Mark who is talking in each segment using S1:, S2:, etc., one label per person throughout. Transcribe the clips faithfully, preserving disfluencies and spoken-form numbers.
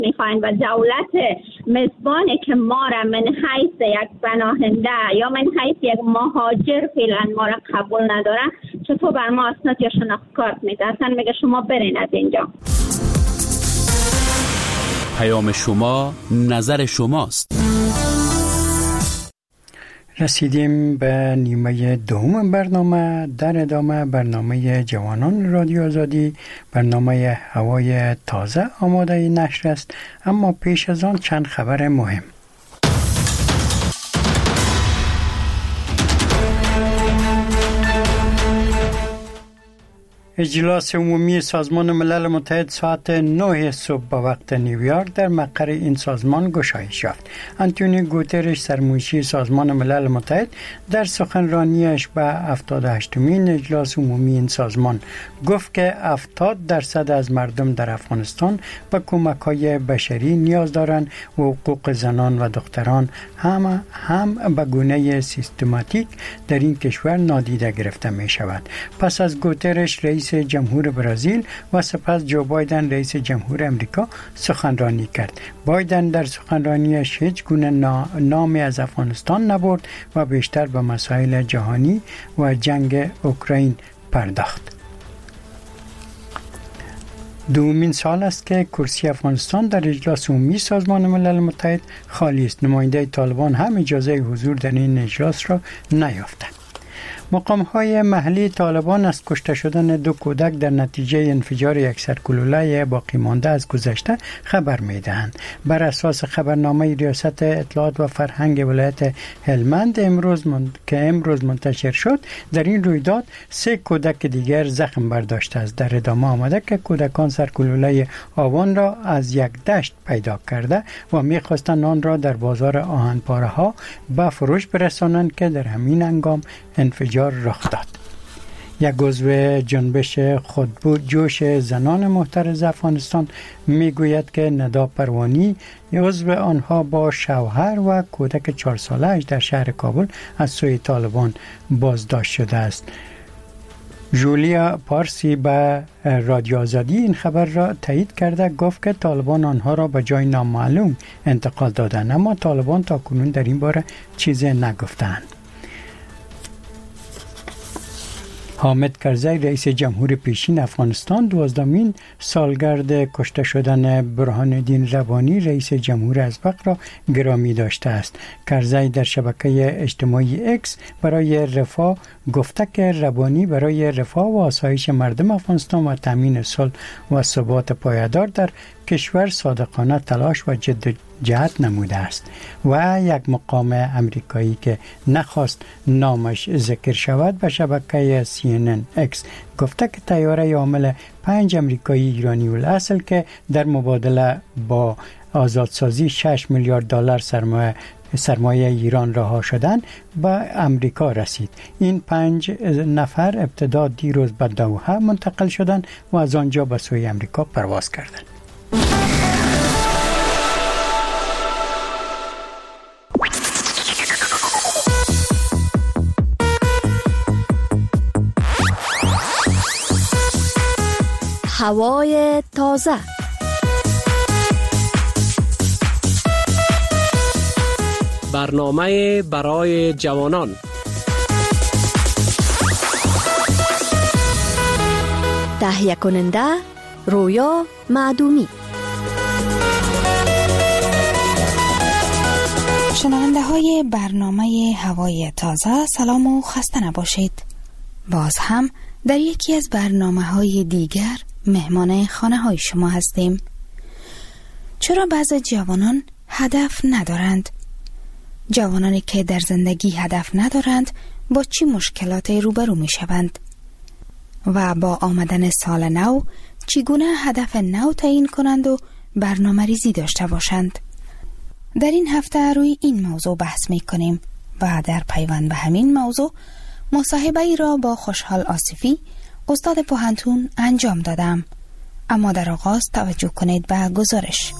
S1: میخواین و دولت مزبانه که ما را من حیث یک پناهنده یا من حیث یک مهاجر فعلا ما را قبول ندارن، چطور بر ما اسناد یا شناخت کارت میده؟ اصلا میگه شما برین از اینجا.
S2: پیام شما، نظر شماست.
S3: رسیدیم به نیمه دوم برنامه. در ادامه برنامه جوانان رادیو آزادی، برنامه هوای تازه آماده نشر است، اما پیش از آن چند خبر مهم. اجلاس عمومی سازمان ملل متحد ساعت نه صبح به وقت نیویورک در مقر این سازمان گشایش یافت. آنتونیو گوترش، سرمنشی سازمان ملل متحد، در سخنرانیش به هفتاد و هشتمین اجلاس عمومی این سازمان گفت که هفتاد درصد از مردم در افغانستان به کمک‌های بشری نیاز دارند و حقوق زنان و دختران هم هم به گونه سیستماتیک در این کشور نادیده گرفته می شود. پس از گوترش، رئیس جمهور برزیل و سپس جو بایدن، رئیس جمهور امریکا، سخنرانی کرد. بایدن در سخنرانیش هیچ گونه نامی از افغانستان نبرد و بیشتر به مسائل جهانی و جنگ اوکراین پرداخت. دومین سال است که کرسی افغانستان در اجلاس عمومی سازمان ملل متحد خالی است. نماینده طالبان هم اجازه حضور در این اجلاس را نیافتند. مقام‌های محلی طالبان از کشته شدن دو کودک در نتیجه انفجار یک سرکلوله باقی مانده از گذشته خبر می‌دهند. بر اساس خبرنامه ریاست اطلاعات و فرهنگ ولایت هلمند امروز من... که امروز منتشر شد، در این رویداد سه کودک دیگر زخم برداشته است. در ادامه آمده که کودکان سرکلوله آوان را از یک دشت پیدا کرده و می‌خواستند آن را در بازار آهن‌پاره‌ها به فروش برسانند که در همین هنگام انفجار رخ داد. یک عضو جنبش خودبود جوش زنان محترض افغانستان میگوید که ندا پروانی، عضو آنها، با شوهر و کودک چهار ساله‌اش در شهر کابل از سوی طالبان بازداشت شده است. جولیا پارسی به رادیو آزادی این خبر را تایید کرده، گفت که طالبان آنها را به جای نامعلوم انتقال دادند، اما طالبان تاکنون در این باره چیزی نگفتند. حامد کرزی، رئیس جمهور پیشین افغانستان، دوازدهمین سالگرد کشته شدن برهان الدین ربانی، رئیس جمهور ازبق، را گرامی داشته است. کرزی در شبکه اجتماعی اکس برای رفاه گفته که ربانی برای رفاه و آسایش مردم افغانستان و تامین صلح و ثبات پایدار در کشور صادقانه تلاش و جد جهت نموده است. و یک مقام امریکایی که نخواست نامش ذکر شود به شبکه سی ان ان اکس گفته که طیاره حامل پنج امریکایی ایرانی الاصل که در مبادله با آزادسازی شش میلیارد دلار سرمایه سرمایه ایران رها شدن به امریکا رسید. این پنج نفر ابتدا دیروز به دوحه منتقل شدند و از آنجا به سوی امریکا پرواز کردند.
S4: هوای تازه.
S5: برنامه برای جوانان.
S4: تهیه کننده رویا معدومی.
S6: شنونده های برنامه هوای تازه، سلام و خسته نباشید. باز هم در یکی از برنامه های دیگر مهمان خانه های شما هستیم. چرا بعضی جوانان هدف ندارند؟ جوانانی که در زندگی هدف ندارند با چی مشکلاتی روبرو می شوند؟ و با آمدن سال نو چگونه هدف نو تعیین کنند و برنامه ریزی داشته باشند؟ در این هفته روی این موضوع بحث می کنیم و در پیوند به همین موضوع مصاحبه ای را با خوشحال آصفی، استاد پوهنتون، انجام دادم. اما در آغاز توجه کنید به گزارش.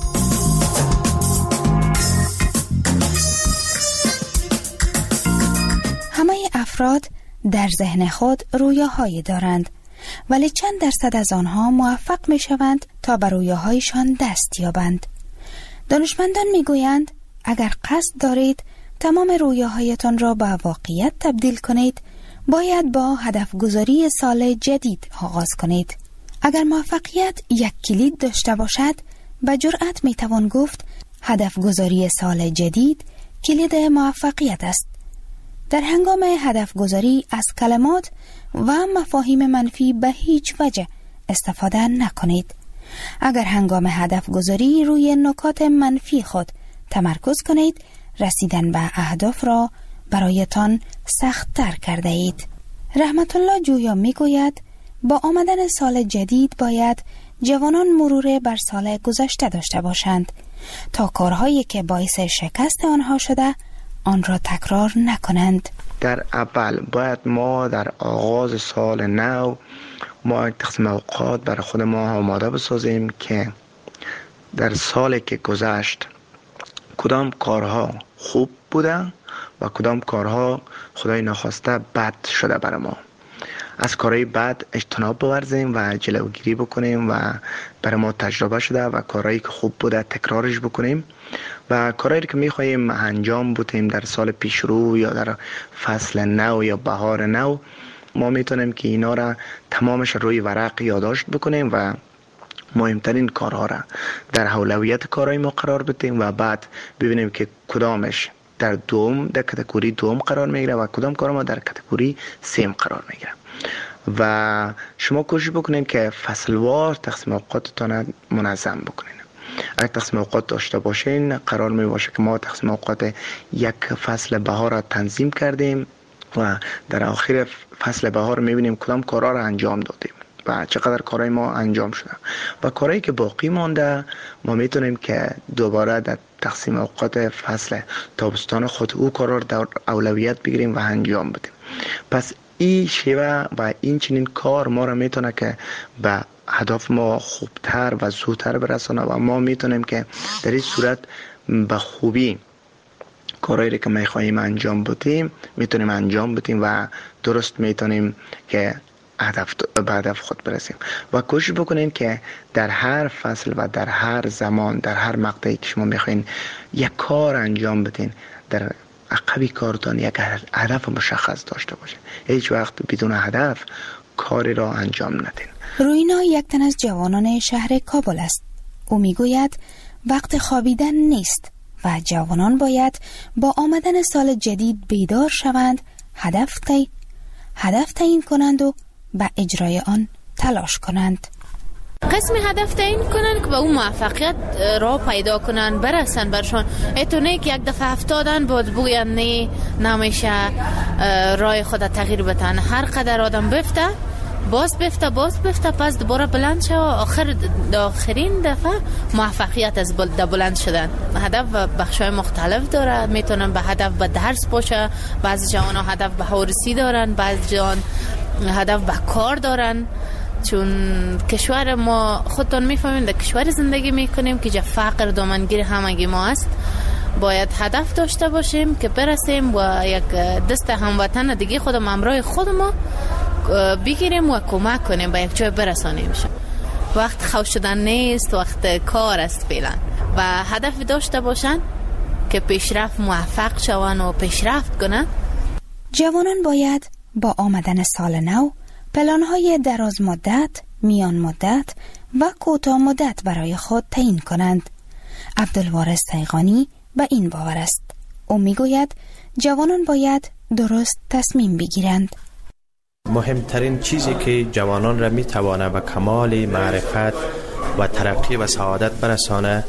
S6: همه افراد در ذهن خود رویاهایی دارند، ولی چند درصد از آنها موفق می شوند تا به رویاهایشان دست یابند؟ دانشمندان میگویند اگر قصد دارید تمام رویاهایتان را به واقعیت تبدیل کنید، باید با هدف گذاری سال جدید آغاز کنید. اگر موفقیت یک کلید داشته باشد، به جرأت میتوان گفت هدف گذاری سال جدید کلید موفقیت است. در هنگام هدف گذاری از کلمات و مفاهیم منفی به هیچ وجه استفاده نکنید. اگر هنگام هدف گذاری روی نکات منفی خود تمرکز کنید، رسیدن به اهداف را برایتان سخت تر کرده اید. رحمت الله جویا می گوید با آمدن سال جدید باید جوانان مرور بر سال گذشته داشته باشند تا کارهایی که باعث شکست آنها شده آن را تکرار نکنند.
S7: در اول باید ما در آغاز سال نو ما یک تقسیم اوقات برای خود ما آماده بسازیم که در سالی که گذشت کدام کارها خوب بوده و کدام کارها خدای نخواسته بد شده برای ما. از کارهای بد اجتناب بورزیم و جلوگیری بکنیم و برای ما تجربه شده و کارهایی که خوب بوده تکرارش بکنیم و کارهایی که میخواییم انجام بدیم در سال پیش رو یا در فصل نو یا بهار نو، ما میتونیم که اینا را تمامش روی ورق یادداشت بکنیم و مهمترین کارها را در اولویت کارهای ما قرار بدیم و بعد ببینیم که کدامش در دوم در کاتگوری دوم قرار میگیره و کدام کار ما در کاتگوری سیم قرار میگیره. و شما کوشش بکنین که فصلوار تقسیم اوقاتتان منظم بکنین. اگر تقسیم اوقات داشته باشین قرار می باشه که ما تقسیم اوقات یک فصل بهار را تنظیم کردیم و در آخر فصل بهار میبینیم کدام کارها را انجام دادیم و چقدر کارهای ما انجام شده و کارهایی که باقی مانده ما میتونیم که دوباره در تقسیم اوقات فصل تابستان خود او کارها را در اولویت بگیریم و انجام بدیم. پس این شیوه و این چنین کار ما را میتونه که به هدف ما خوبتر و زودتر برسانه و ما میتونیم که در این صورت به خوبی کارهایی که میخواییم انجام بدیم میتونیم انجام بدیم و درست میتونیم که هدف به هدف خود برسیم. و کوشش بکنین که در هر فصل و در هر زمان در هر مقطعی که شما میخواین یک کار انجام بدین، در عقبی کارتان یک هدف مشخص داشته باشه. هیچ وقت بدون هدف کاری را انجام ندین.
S6: روینا یک تن از جوانان شهر کابل است. او میگوید وقت خوابیدن نیست و جوانان باید با آمدن سال جدید بیدار شوند، هدف تی هدف تعیین کنند و به اجرای آن تلاش کنند.
S8: قسم هدف تعیین کنن که به اون موفقیت را پیدا کنن، برسن برشان. ایتونه که یک دفعه افتادن بود بگوین نه نمیشه رای خود تغییر بدن. هر قدر آدم بفته باز بفته باز بفته پس دوباره بلند شد و آخر آخرین دفعه موفقیت از بلند شدن. هدف بخشای مختلف داره، میتونن به هدف به درس باشه، بعضی جوان ها هدف به هورسی دارن، بعضی جوان هدف به کار دارن. چون کشور ما خودتون میفهمین در کشور زندگی میکنیم که جا فقر دامنگیر همگی ما است. باید هدف داشته باشیم که برسیم و یک دست هموطن دیگه خودم همراه خود ما بگیریم و کمک کنیم به یک جای برسانیم. وقت خوش شدن نیست، وقت کار است فعلا. و هدف داشته باشن که پیشرفت موفق شون و پیشرفت کنن.
S6: جوانان باید با آمدن سال نو پلان‌های دراز مدت، میان مدت و کوتاه مدت برای خود تعیین کنند. عبدالوارث تیغانی به این باور است. او میگوید جوانان باید درست تصمیم بگیرند.
S9: مهمترین چیزی که جوانان را میتوانه به کمال معرفت و ترقی و سعادت برسانه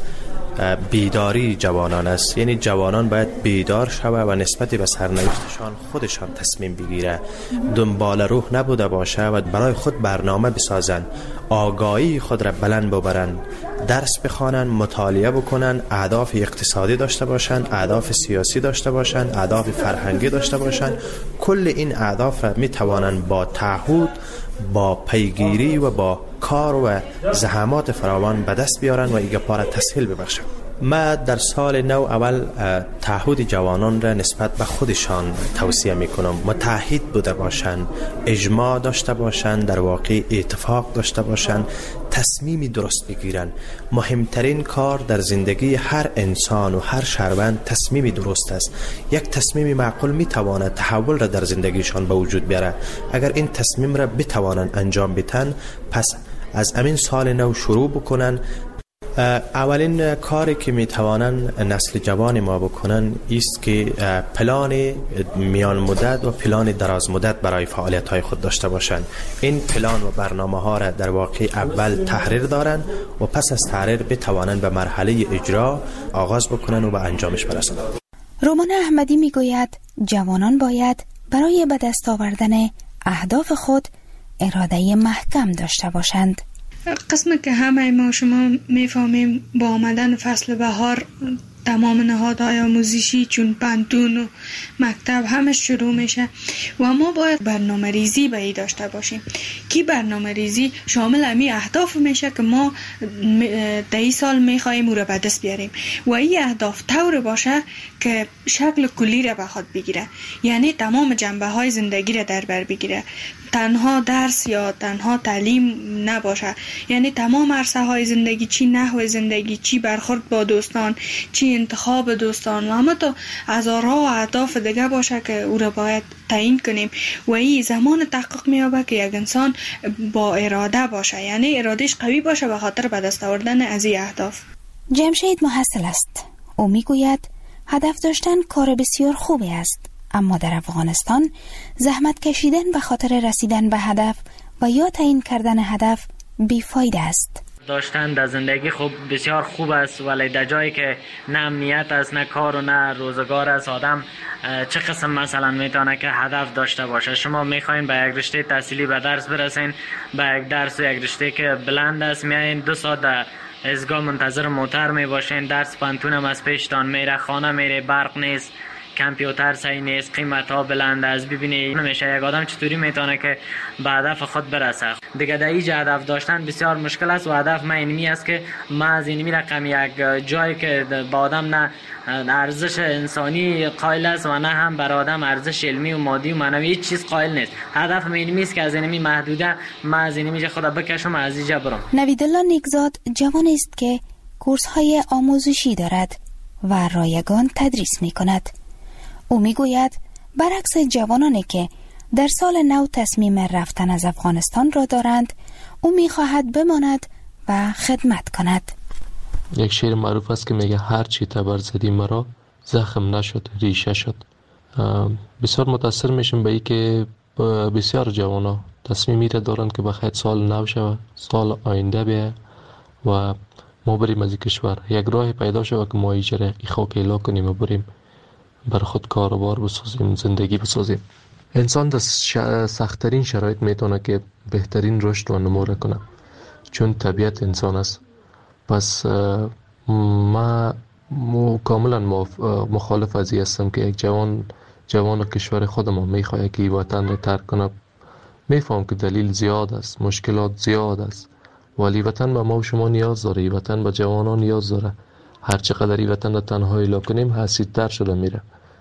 S9: بیداری جوانان است. یعنی جوانان باید بیدار شوه و نسبت به سرنوشتشان خودشان تصمیم بگیره، دنبال روح نبوده باشه و برای خود برنامه بسازن، آگاهی خود را بلند ببرن، درس بخوانن، مطالعه بکنن، اهداف اقتصادی داشته باشن، اهداف سیاسی داشته باشن، اهداف فرهنگی داشته باشن. کل این اهداف می توانن با تعهد، با پیگیری و با کار و زحمات فراوان به دست بیارن و ایگه پاره تسهیل ببخشن. ما در سال نو اول تعهد جوانان را نسبت به خودشان توصیه میکنم. متحد بوده باشن، اجماع داشته باشن، در واقع اتفاق داشته باشن، تصمیمی درست بگیرن. مهمترین کار در زندگی هر انسان و هر شهروند تصمیمی درست است. یک تصمیم معقول میتواند تحول را در زندگیشان به وجود بیاره. اگر این تصمیم را بتوانند انجام بدن، پس از امین سال نو شروع بکنن. اولین کاری که میتوانن نسل جوان ما بکنن است که پلان میان مدت و پلان دراز مدت برای فعالیت های خود داشته باشند. این پلان و برنامه ها را در واقع اول تحریر دارن و پس از تحریر بتوانند به مرحله اجرا آغاز بکنن و به انجامش برسند.
S6: رومان احمدی میگوید جوانان باید برای به دست آوردن اهداف خود اراده محکم داشته باشند.
S10: قسمی که همه ما شما میفهمیم با آمدن فصل بهار تمام نهادهای آموزشی چون پانتون و مکتب همه شروع میشه و ما باید برنامه ریزی به ای داشته باشیم که برنامه ریزی شامل امی اهداف میشه که ما در این سال میخواییم او را به دست بیاریم و این اهداف طور باشه که شکل کلی را به خود بگیره، یعنی تمام جنبه های زندگی را در بر بگیره، تنها درس یا تنها تعلیم نباشه، یعنی تمام عرصه های زندگی، چی نحو زندگی، چی برخورد با دوستان، چی انتخاب دوستان و همه تا هزارها و اهداف دیگه باشه که او را باید تعیین کنیم و این زمان تحقق میابه که یک انسان با اراده باشه، یعنی ارادهش قوی باشه به خاطر به دست آوردن از این اهداف.
S6: جمشید محصل است. او میگوید هدف داشتن کار بسیار خوبی است، اما در افغانستان زحمت کشیدن به خاطر رسیدن به هدف و یا تعیین کردن هدف بیفایده است.
S11: داشتن در زندگی خوب بسیار خوب است، ولی در جایی که نه امنیت است، نه کار و نه روزگار است، آدم چه قسم مثلا میتونه که هدف داشته باشه؟ شما میخواین به یک رشته تحصیلی به درس برسین، به یک درس و یک رشته که بلند است، میایین دو ساعت در ایستگاه منتظر موتر میباشین، درس پانتون هم از پیشتان میره، خانه میره، برق نیست، کامپیوتر صحیح نیست، قیمت ها بلند است. ببینید نمیشه یک آدم چطوری میتونه که به هدف خود برسه. دیگه در اینجا هدف داشتن بسیار مشکل است و هدف من اینمی است که ما از اینمی رقم یک جایی که با آدم نه ارزش انسانی قائل است و نه هم بر آدم ارزش علمی و مادی و معنوی هیچ چیز قائل نیست. هدف من اینمی است که از اینمی محدوده ما از اینمی خدا بکشم، از اینجا برم.
S6: نویدالله نیکزاد جوان است که کورس های آموزشی دارد و رایگان تدریس می کند. او میگوید برعکس جوانانی که در سال نو تصمیم رفتن از افغانستان را دارند، او میخواهد بماند و خدمت کند.
S12: یک شعر معروف است که میگه هر چی تبر زدی مرا زخم نشد ریشه شد. بسیار متاثر میشم به این که بسیار جوانا تصمیمی را دارند که بخیر سال نو شود، سال آینده بیاید و ما بریم از این کشور، یک راه پیدا شود که ما ایجره ای خاک اعلا کنیم و بریم بر خود کاروبار بسازیم، زندگی بسازیم. انسان در سخت‌ترین شرایط میتونه که بهترین رشد و نمو را کنه، چون طبیعت انسان است. پس ما کاملا مخالف از این هستم که یک جوان جوان کشور خودمان میخواد که وطن را ترک کنه. میفهم که دلیل زیاد است، مشکلات زیاد است، ولی وطن به ما و شما نیاز داره، وطن به جوانان نیاز داره. هر چقدر این وطن را تنها اعلا کنیم حسیدتر شده میره.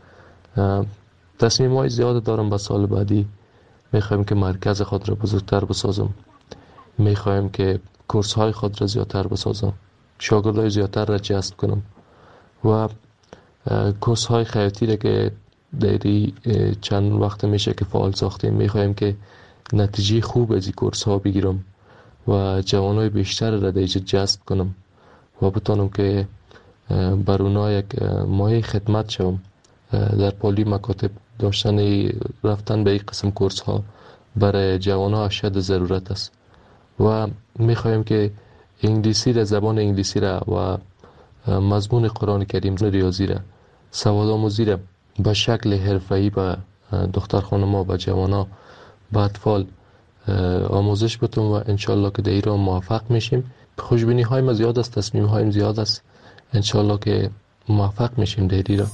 S12: تصمیم های زیاد دارم به سال بعدی. میخوایم که مرکز خود را بزرگتر بسازم، میخوایم که کورس های خود را زیادتر بسازم، شاگردای زیادتر را جذب کنم و کورس های خیاطی را که دیری چند وقت میشه که فعال ساختیم، میخوایم که نتیجه خوب از این کورس ها بگیرم و جوانای بیشتر را دیجا جذب کنم و بتانم که بر اونا یک مایه خدمت شوم. در پالی مکاتب داشتن رفتن به این قسم کورس ها برای جوان ها اشد ضرورت است و میخوایم که انگلیسی را، زبان انگلیسی را و مضمون قرآن کریم، ریاضی را، سواد آموزی را به شکل حرفه‌ای به دختر خانم‌ها و جوان ها و اطفال آموزش بتون و انشالله که در ایران موفق میشیم. خوشبینی های ما زیاد است، تصمیم هایم زیاد است، انشالله که موفق میشیم در ایران.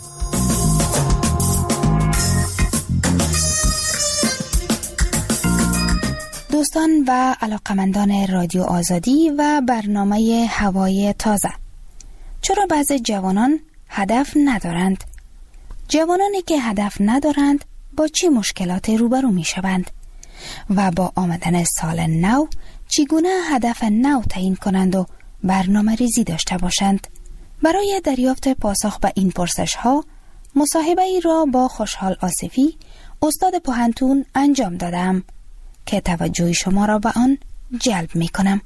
S6: دوستان و علاقمندان رادیو آزادی و برنامه هوای تازه، چرا بعضی جوانان هدف ندارند؟ جوانانی که هدف ندارند با چه مشکلات روبرو می شوند؟ و با آمدن سال نو چگونه هدف نو تعیین کنند و برنامه ریزی داشته باشند. برای دریافت پاسخ به این پرسش ها مصاحبه ای را با خوشحال آصفی استاد پوهنتون انجام دادم که توجه شما را به آن جلب می کنم.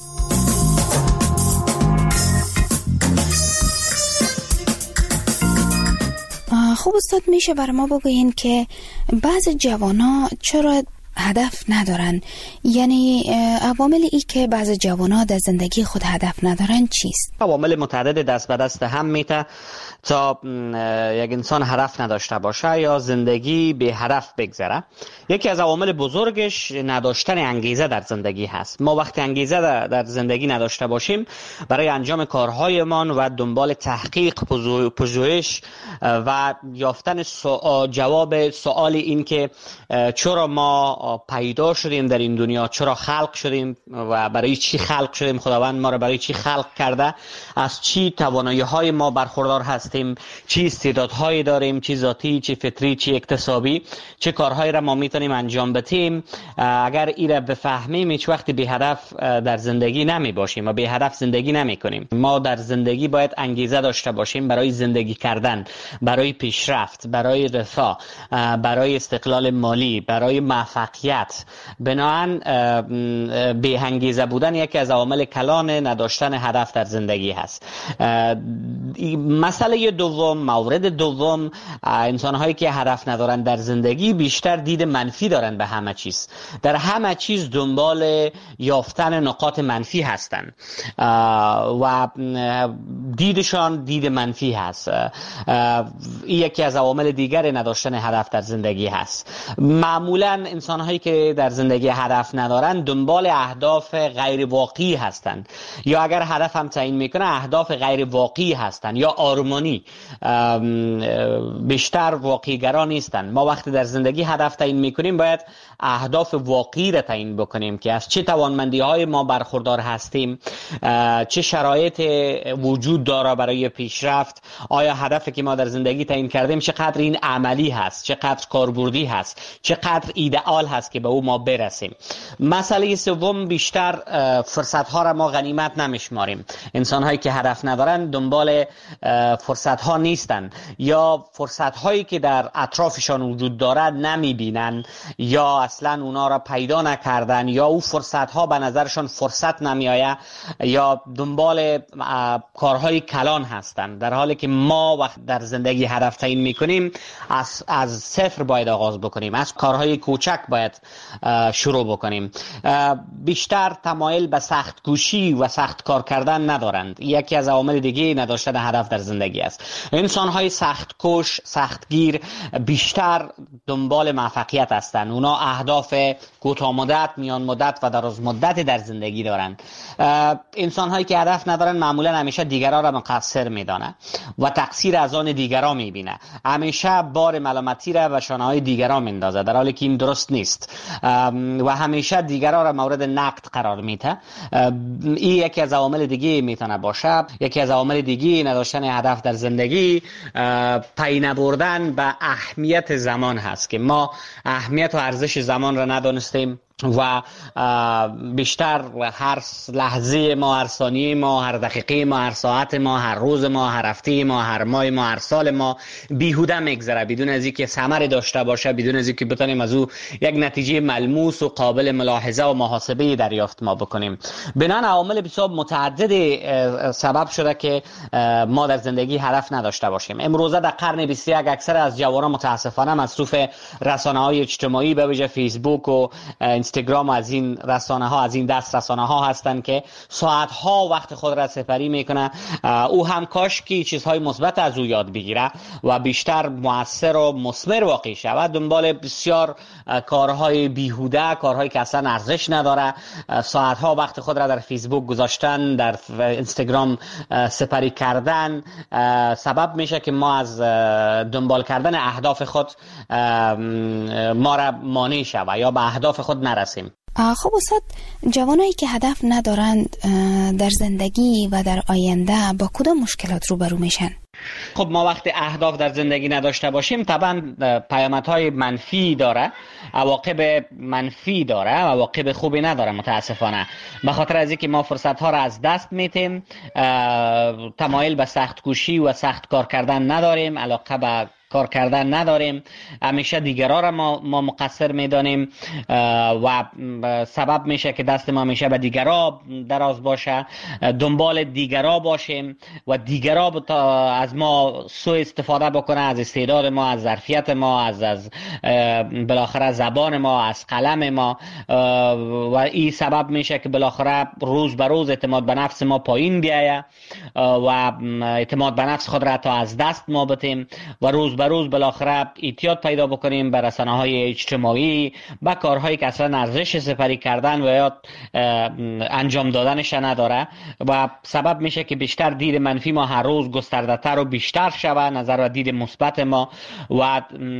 S6: خوب استاد، میشه بر ما بگوین که بعض جوانا چرا هدف ندارن؟ یعنی عوامل ای که بعض جوانا در زندگی خود هدف ندارن چیست؟
S13: عوامل متعدد دست به دست هم میته تا یک انسان هدف نداشته باشه یا زندگی به هدف بگذره. یکی از عوامل بزرگش نداشتن انگیزه در زندگی هست. ما وقتی انگیزه در زندگی نداشته باشیم برای انجام کارهایمان و دنبال تحقیق، پژوهش و یافتن سوال، جواب سوال این که چرا ما پیدا شدیم در این دنیا، چرا خلق شدیم و برای چی خلق شدیم، خداوند ما را برای چی خلق کرده، از چی توانایی‌های ما برخوردار هستیم، چی استعدادهایی داریم، چی ذاتی، چی فطری، چی اکتسابی، چه کارهایی را ما میتونیم انجام بدیم. اگر این را بفهمیم هیچ وقت به هدف در زندگی نمی باشیم و به هدف زندگی نمی کنیم. ما در زندگی باید انگیزه داشته باشیم برای زندگی کردن، برای پیشرفت، برای رفاه، برای استقلال مالی، برای موفقیت. بنابراین به انگیزه بودن یکی از عوامل کلان نداشتن هدف در زندگی هست. مسئله دوم، مورد دوم، انسان هایی که هدف ندارن در زندگی بیشتر دید منفی دارن به همه چیز. در همه چیز دنبال یافتن نقاط منفی هستن و دیدشان دید منفی هست. این یکی از عوامل دیگر نداشتن هدف در زندگی هست. معمولا انسان هایی که در زندگی هدف ندارن دنبال اهداف غیر واقعی هستن، یا اگر هدف هم تعیین میکنه اهداف غیر واقعی هستن یا آرمانی، بیشتر واقعی گرا نیستن. ما وقتی در زندگی هدف تعیین میکنیم باید اهداف واقعی را تعیین بکنیم که از چه توانمندی های ما برخوردار هستیم، چه شرایط وجود داره برای پیشرفت، آیا هدفی که ما در زندگی تعیین کردیم چقدر این عملی هست، چقدر کاربردی هست، چقدر ایدئال هست که به او ما برسیم. مسئله سوم، بیشتر فرصت ها را ما غنیمت نمیشماریم. انسان هایی که هدف ندارن دنبال فرصت ها نیستن، یا فرصت هایی که در اطرافشان وجود دارد نمیبینن، یا اصلا اونا را پیدا نکردن، یا او فرصت ها به نظرشان فرصت نمیآید، یا دنبال کارهای کلان هستن. در حالی که ما وقت در زندگی هدف تعیین میکنیم از از صفر باید آغاز بکنیم، از کارهای کوچک باید شروع بکنیم. بیشتر تمایل به سخت کوشی و سخت کار کردن ندارند. یکی از عوامل دیگه نداشتن هدف در زندگی است. انسان های سخت کوش، سختگیر بیشتر دنبال موفقیت هستند. اونا اهداف کوتاه مدت، میان مدت و دراز مدت در زندگی دارند. انسان هایی که هدف ندارن معمولا همیشه دیگران را مقصر میدانه و تقصیر از آن دیگران میبینه. همیشه بار ملامتی را به شانه های دیگران میندازه، در حالی که این درست نیست و همیشه دیگران را مورد نقد قرار میده. این یکی از عوامل دیگه میتونه باشه. یکی از عوامل دیگه نداشتن هدف در زندگی پی نبردن به اهمیت زمان هست که ما اهمیت و ارزش زمان را ندانستیم و بیشتر هر لحظه ما، هر ثانیه ما، هر دقیقه ما، هر ساعت ما، هر روز ما، هر هفته ما، هر ماه ما، هر سال ما بیهوده میگذره بدون از اینکه ثمری داشته باشه، بدون از اینکه بتونیم از او یک نتیجه ملموس و قابل ملاحظه و محاسبه دریافت ما بکنیم. بنابراین عوامل بسیار متعدد سبب شده که ما در زندگی هدف نداشته باشیم. امروزه در قرن بیست و یک اکثر از جوانان متاسفانه مصروف رسانه‌های اجتماعی به ویژه فیسبوک و اینستاگرام از این رسانه ها، از این دست رسانه ها هستند که ساعت ها وقت خود را سپری میکنه. او هم کاش که چیزهای مثبت از او یاد بگیره و بیشتر موثر و مثمر واقع شود. دنبال بسیار کارهای بیهوده، کارهایی که اصلا ارزش نداره، ساعت ها وقت خود را در فیسبوک گذاشتن، در اینستاگرام سپری کردن سبب میشه که ما از دنبال کردن اهداف خود ما را مانع شود یا به اهداف خود نرسیم.
S6: خب استاد، جوانایی که هدف ندارند در زندگی و در آینده با کدام مشکلات روبرو میشن؟
S13: خب ما وقتی اهداف در زندگی نداشته باشیم طبعا پیامدهای منفی داره، عواقب منفی داره، عواقب خوبی نداره متاسفانه. به خاطر از اینکه ما فرصت ها را از دست میتیم، تمایل به سخت کوشی و سخت کار کردن نداریم، علاقه به کار کردن نداریم، همیشه دیگران را ما, ما مقصر میدانیم و سبب میشه که دست ما همیشه به دیگران دراز باشه، دنبال دیگران باشیم و دیگران از ما سوء استفاده بکنه، از استعداد ما، از ظرفیت ما، از از بالاخره زبان ما، از قلم ما، و این سبب میشه که بالاخره روز به روز اعتماد به نفس ما پایین بیایه و اعتماد به نفس خود را تا از دست ما بتیم و روز به روز بالاخره اعتیاد پیدا بکنیم به رسانه‌های اجتماعی، به کارهایی که اصلا ارزش سپری کردن و یا انجام دادنش نداره و سبب میشه که بیشتر دید منفی ما هر روز گسترده‌تر و بیشتر شود، نظر و دید مثبت ما و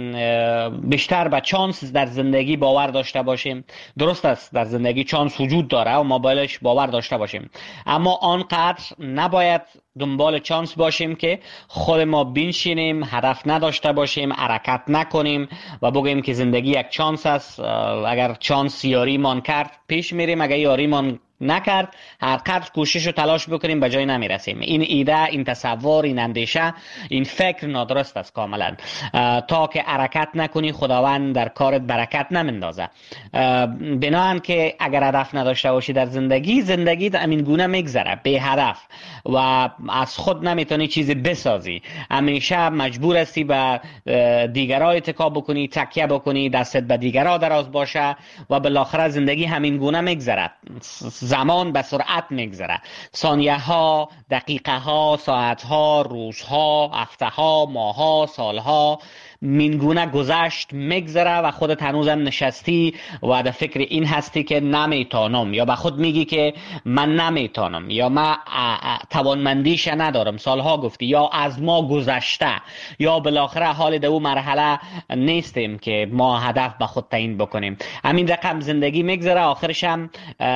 S13: بیشتر به چانس در زندگی باور داشته باشیم. درست است در زندگی چانس وجود داره و ما بایدش باور داشته باشیم، اما آنقدر نباید دنبال چانس باشیم که خود ما بنشینیم، هدف نداشته باشیم، حرکت نکنیم و بگیم که زندگی یک چانس است، اگر چانس یاری مان کرد پیش میریم، اگر یاری مان نکرد هر قدر کوشش و تلاش بکنیم به جای نمیرسیم. این ایده، این تصور، این اندیشه، این فکر نادرست است کاملا. تا که حرکت نکنی خداوند در کارت برکت نمیندازه. بنابراین که اگر هدف نداشته باشی در زندگی، زندگی همین گونه میگذره بی هدف و از خود نمیتونی چیزی بسازی، همیشه مجبور هستی به دیگرها اتکا بکنی، تکیه بکنی، دستت به دیگرها دراز باشه و بالاخره زندگی همین گونه میگذره. زمان به سرعت میگذره، ثانیه ها، دقیقه ها، ساعت ها، روزها، هفته ها، ماه ها، سال ها مینگونه گذشت میگذره و خودت هنوزم نشستی و در فکر این هستی که نمیتونم، یا به خود میگی که من نمیتونم، یا من توانمندیش ندارم، سالها گفتی، یا از ما گذشته، یا بالاخره حال در اون مرحله نیستیم که ما هدف به خود تعیین بکنیم. همین رقم زندگی میگذره، آخرش هم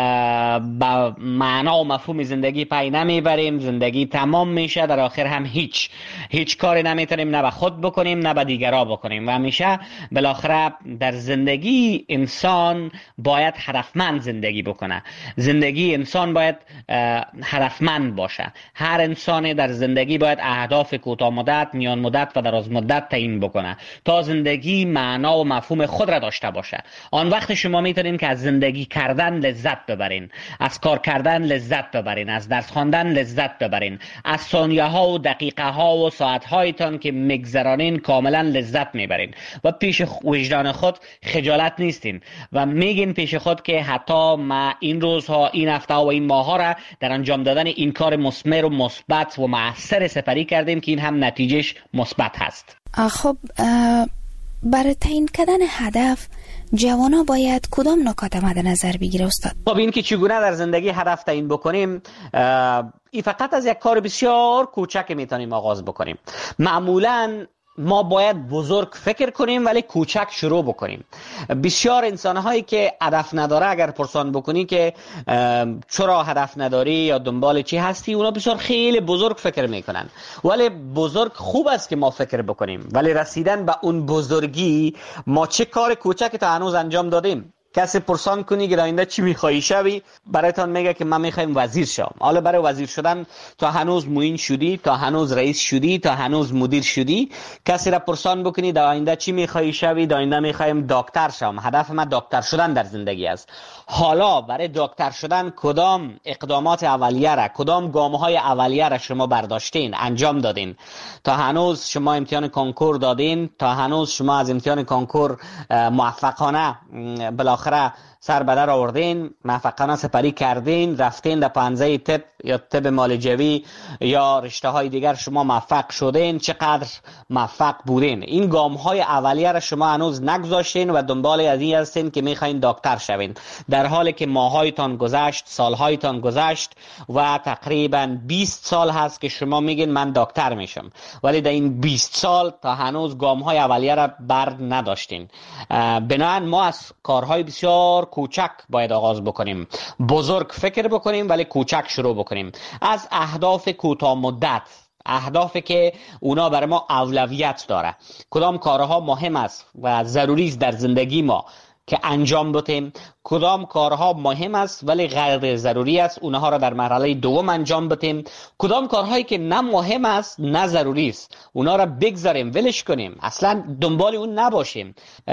S13: با معنا و مفهوم زندگی پی نمیبریم، زندگی تمام میشه، در آخر هم هیچ هیچ کاری نمیتونیم نه به خود بکنیم نه به دیگران بکنیم و همیشه بالاخره در زندگی انسان باید هدفمند زندگی بکنه. زندگی انسان باید هدفمند باشه. هر انسان در زندگی باید اهداف کوتاه مدت، میان مدت و دراز مدت تعیین بکنه تا زندگی معنا و مفهوم خود را داشته باشه. آن وقت شما میتونین که از زندگی کردن لذت ببرین، از کار کردن لذت ببرین، از درس خواندن لذت ببرین، از ثانیه ها و دقیقه ها و ساعت هایتان که میگذرانین کاملا لذت میبرین و پیش وجدان خود خجالت نیستین و میگین پیش خود که حتی ما این روزها، این هفته و این ماه ها را در انجام دادن این کار مثمر و مثبت و مؤثر سپری کردیم که این هم نتیجهش مثبت هست.
S6: خب برای تعیین کردن هدف جوانا باید کدام نکات مد نظر بگیره استاد؟
S13: خب این که چگونه در زندگی هدف تعیین بکنیم، این فقط از یک کار بسیار کوچک میتونیم آغاز بکنیم. معمولاً ما باید بزرگ فکر کنیم ولی کوچک شروع بکنیم. بسیار انسان‌هایی که هدف نداره اگر پرسان بکنی که چرا هدف نداری یا دنبال چی هستی، اونا بسیار خیلی بزرگ فکر میکنن. ولی بزرگ خوب است که ما فکر بکنیم، ولی رسیدن به اون بزرگی ما چه کار کوچک تا هنوز انجام دادیم. کسی پرسان کنی که آینده چی میخوایی شوی، برایتان میگه که من میخوایم وزیر شم. حالا برای وزیر شدن تا هنوز معین شدی، تا هنوز رئیس شدی، تا هنوز مدیر شدی. کسی را پرسان بکنی در آینده چی میخوایی شوی، در آینده میخوایم دکتر شم، هدف من دکتر شدن در زندگی است. حالا برای دکتر شدن کدام اقدامات اولیه را، کدام گام‌های اولیه را شما برداشتین، انجام دادین؟ تا هنوز شما امتحان کنکور دادین، تا هنوز شما از امتحان کنکور موفقانه بالاخره سر به در آوردین، موفقانه سپری کردین، رفتین در پنزه طب یا طب معالجوی یا رشته های دیگر شما موفق شدین، چقدر موفق بودین؟ این گام های اولیه را شما هنوز نگذاشتین و دنبال از این هستین که میخواین دکتر شوین، در حالی که ماهایتان گذشت، سالهایتان گذشت و تقریبا بیست سال هست که شما میگین من دکتر میشم، ولی در این بیست سال تا هنوز گام های اولیه را بر نداشتین. بنابراین ما از کارهای بسیار کوچک باید آغاز بکنیم. بزرگ فکر بکنیم ولی کوچک شروع بکنیم. از اهداف کوتاه مدت، اهدافی که اونا برای ما اولویت داره، کدام کارها مهم است و ضروری است در زندگی ما که انجام بدیم، کدام کارها مهم است ولی غیر ضروری است اونها را در مرحله دوم انجام بدیم، کدام کارهایی که نه مهم است نه ضروری است اونها را بگذاریم، ولش کنیم، اصلا دنبال اون نباشیم.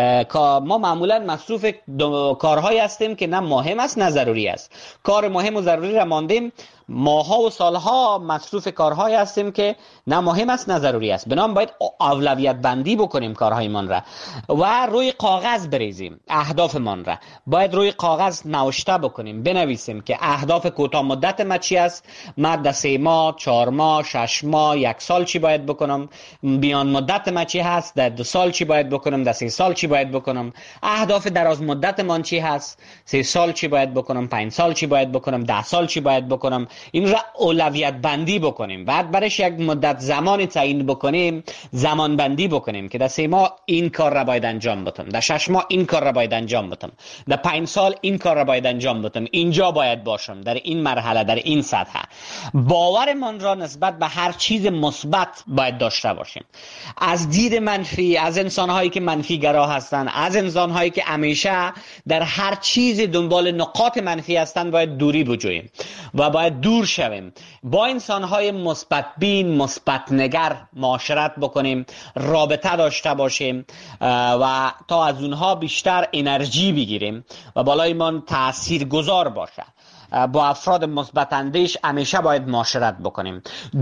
S13: ما معمولا مصروف کارهایی هستیم که نه مهم است نه ضروری است. کار مهم و ضروری را ماندیم، ماها و سالها مصروف کارهایی هستیم که نه مهم است نه ضروری است. بنابراین باید اولویت بندی بکنیم کارهایمان را و روی کاغذ بریزیم. اهدافمان را باید روی کاغذ نوشته بکنیم، بنویسیم که اهداف کوتاه مدت ما چی است، من در سه ماه، چهار ماه، شش ماه، یک سال چی باید بکنم، بیان مدت ما چی هست، در دو سال چی باید بکنم، در سه سال چی باید بکنم، اهداف دراز مدت من چی هست، سه سال چی باید بکنم، پنج سال چی باید بکنم، ده سال چی باید بکنم. این را اولویت بندی بکنیم. بعد برایش یک مدت زمان تعیین بکنیم، زمان بندی بکنیم که در سه ماه این کار را باید انجام بدم، در شش ماه این کار را باید انجام بدم، در پنج سال این کار را باید انجام بدم، اینجا باید باشم، در این مرحله، در این سطح. باورمان را نسبت به هر چیز مثبت باید داشته باشیم. از دید منفی، از انسان‌هایی که منفی گرا هستند، از انسان‌هایی که همیشه در هر چیز دنبال نقاط منفی هستند باید دوری بجوییم و باید دور شویم. با انسان‌های مثبت بین، مثبت نگر معاشرت بکنیم، رابطه داشته باشیم و تا از اونها بیشتر انرژی بگیریم و بالایمان تأثیر گذار باشه. با افراد مثبت اندیش همیشه باید معاشرت بکنیم.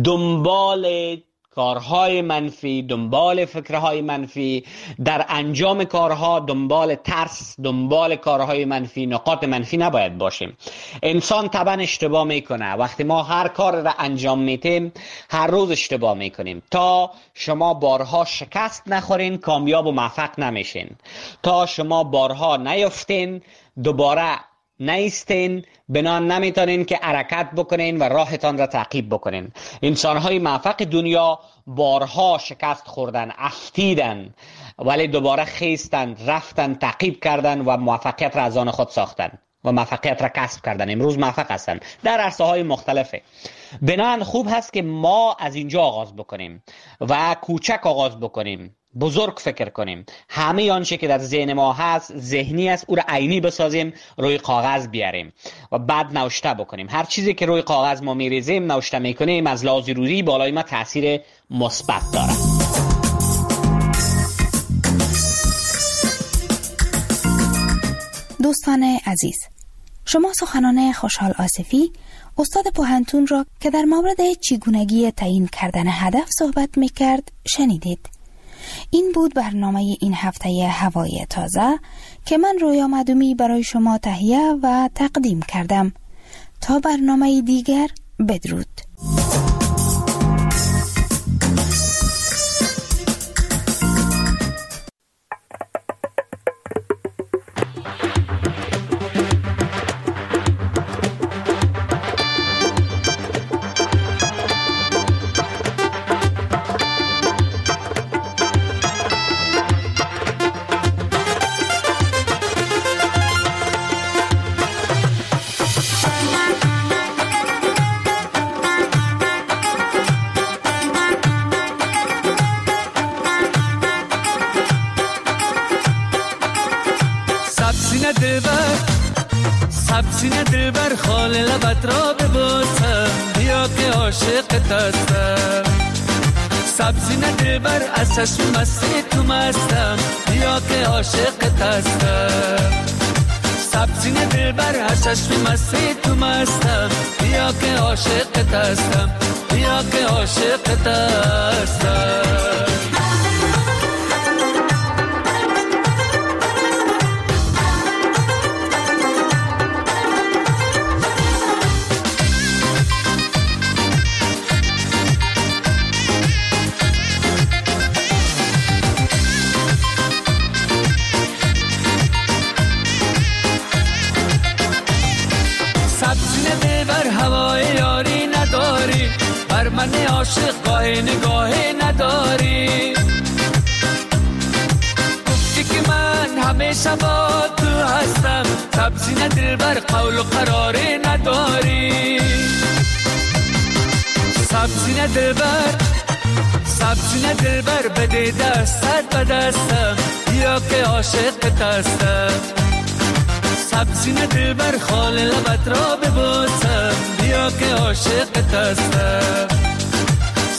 S13: دنبال کارهای منفی، دنبال فکرهای منفی، در انجام کارها دنبال ترس، دنبال کارهای منفی، نقاط منفی نباید باشیم. انسان طبعا اشتباه میکنه. وقتی ما هر کار را انجام میتیم هر روز اشتباه میکنیم. تا شما بارها شکست نخورین کامیاب و موفق نمیشین. تا شما بارها نیفتین دوباره نیستین، بنان نمیتونین که حرکت بکنین و راهتان را تعقیب بکنین. انسانهای موفق دنیا بارها شکست خوردن، افتیدن ولی دوباره خیستن، رفتن، تعقیب کردن و موفقیت را از آن خود ساختن و موفقیت را کسب کردن. امروز موفق هستن در عرصه های مختلفه. بنان خوب هست که ما از اینجا آغاز بکنیم و کوچک آغاز بکنیم، بزرگ فکر کنیم. همه آنچه که در ذهن ما هست ذهنی است، او را عینی بسازیم، روی کاغذ بیاریم و بعد نوشته بکنیم. هر چیزی که روی کاغذ ما میریزیم، نوشته میکنیم، از لحاظ روحی بالای ما تاثیر مثبت داره.
S6: دوستان عزیز، شما سخنان خوشحال آصفی، استاد پوهنتون را که در مورد چگونگی تعیین کردن هدف صحبت میکرد شنیدید. این بود برنامه این هفته هوای تازه که من رویا معدومی برای شما تهیه و تقدیم کردم. تا برنامه دیگر، بدرود.
S14: سینه دلبر خال لبت را ببوسم، بیا که عاشقت هستم. سبزینه دلبر از چشم مستی تو مستم، بیا که عاشقت هستم. سبزینه دلبر از چشم مستی تو مستم، بیا که عاشقت هستم، بیا که عاشقت هستم. من عاشق گاه نگاه نداری، گفتی که من همیشه با تو هستم. سبزی نه دلبر قول و قراری نداری. سبزی نه دلبر سبزی نه دلبر بده دستت به دستم یا که عاشقت هستم. سبزی نه دلبر خال لبت را ببوسم یا که عاشقت هستم.